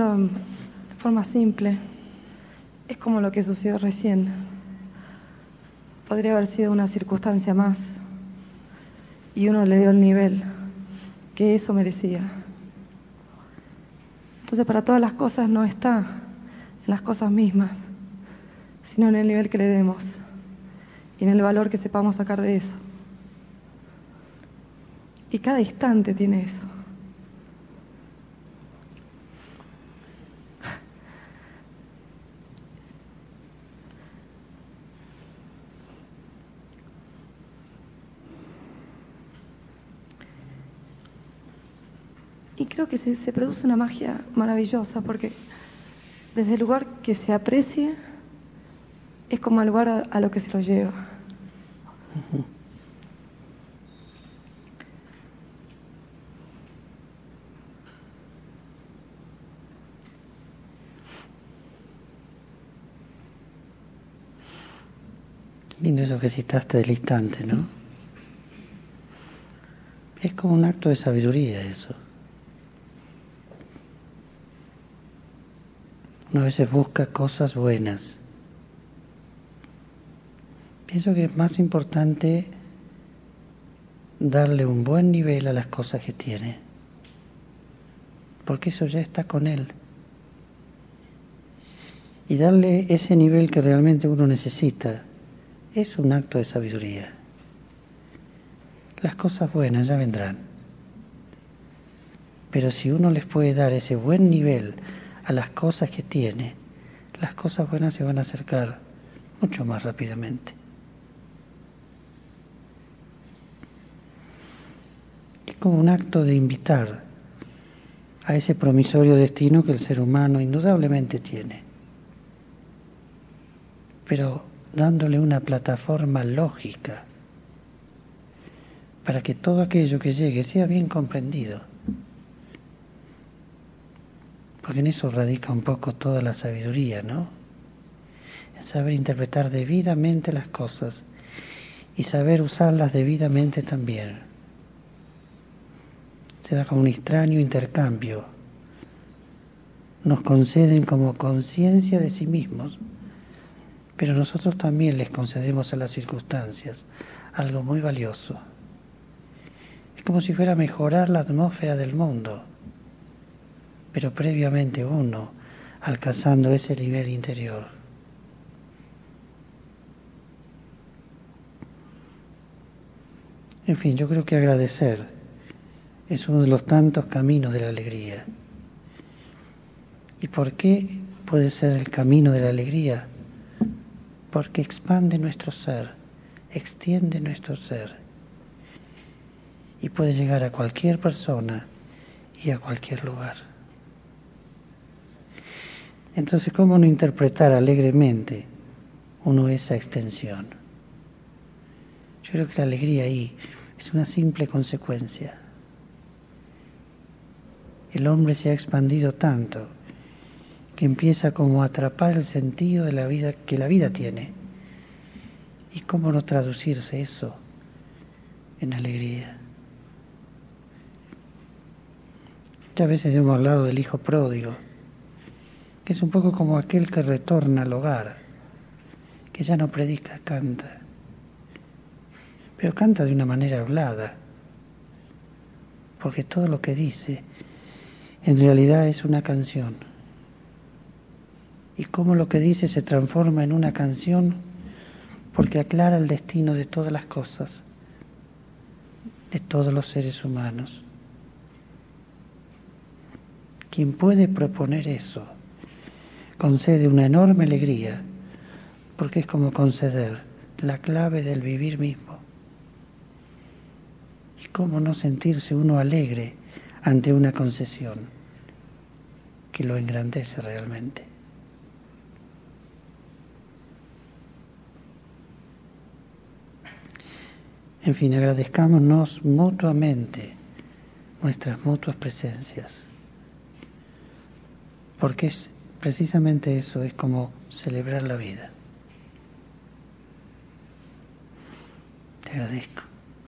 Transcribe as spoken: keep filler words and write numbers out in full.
Viéndolo de forma simple, es como lo que sucedió recién. Podría haber sido una circunstancia más y uno le dio el nivel que eso merecía. Entonces, para todas las cosas no está en las cosas mismas, sino en el nivel que le demos y en el valor que sepamos sacar de eso. Y cada instante tiene eso. Y creo que se, se produce una magia maravillosa, porque desde el lugar que se aprecie, es como el lugar a, a lo que se lo lleva. Uh-huh. Lindo eso que citaste del instante, ¿no? Es como un acto de sabiduría eso. Uno a veces busca cosas buenas. Pienso que es más importante darle un buen nivel a las cosas que tiene, porque eso ya está con él. Y darle ese nivel que realmente uno necesita es un acto de sabiduría. Las cosas buenas ya vendrán. Pero si uno les puede dar ese buen nivel a las cosas que tiene, las cosas buenas se van a acercar mucho más rápidamente. Es como un acto de invitar a ese promisorio destino que el ser humano indudablemente tiene, pero dándole una plataforma lógica para que todo aquello que llegue sea bien comprendido. Porque en eso radica un poco toda la sabiduría, ¿no? En saber interpretar debidamente las cosas y saber usarlas debidamente también. Se da como un extraño intercambio. Nos conceden como conciencia de sí mismos, pero nosotros también les concedemos a las circunstancias algo muy valioso. Es como si fuera a mejorar la atmósfera del mundo, pero previamente uno alcanzando ese nivel interior. En fin, yo creo que agradecer es uno de los tantos caminos de la alegría. ¿Y por qué puede ser el camino de la alegría? Porque expande nuestro ser, extiende nuestro ser y puede llegar a cualquier persona y a cualquier lugar. Entonces, ¿cómo no interpretar alegremente uno esa extensión? Yo creo que la alegría ahí es una simple consecuencia. El hombre se ha expandido tanto que empieza como a atrapar el sentido de la vida que la vida tiene. ¿Y cómo no traducirse eso en alegría? Muchas veces hemos hablado del hijo pródigo, que es un poco como aquel que retorna al hogar, que ya no predica, canta, pero canta de una manera hablada, porque todo lo que dice en realidad es una canción. Y cómo lo que dice se transforma en una canción porque aclara el destino de todas las cosas, de todos los seres humanos. Quien puede proponer eso concede una enorme alegría, porque es como conceder la clave del vivir mismo. Y cómo no sentirse uno alegre ante una concesión que lo engrandece realmente. En fin, agradezcámonos mutuamente nuestras mutuas presencias, porque es precisamente eso, es como celebrar la vida. Te agradezco.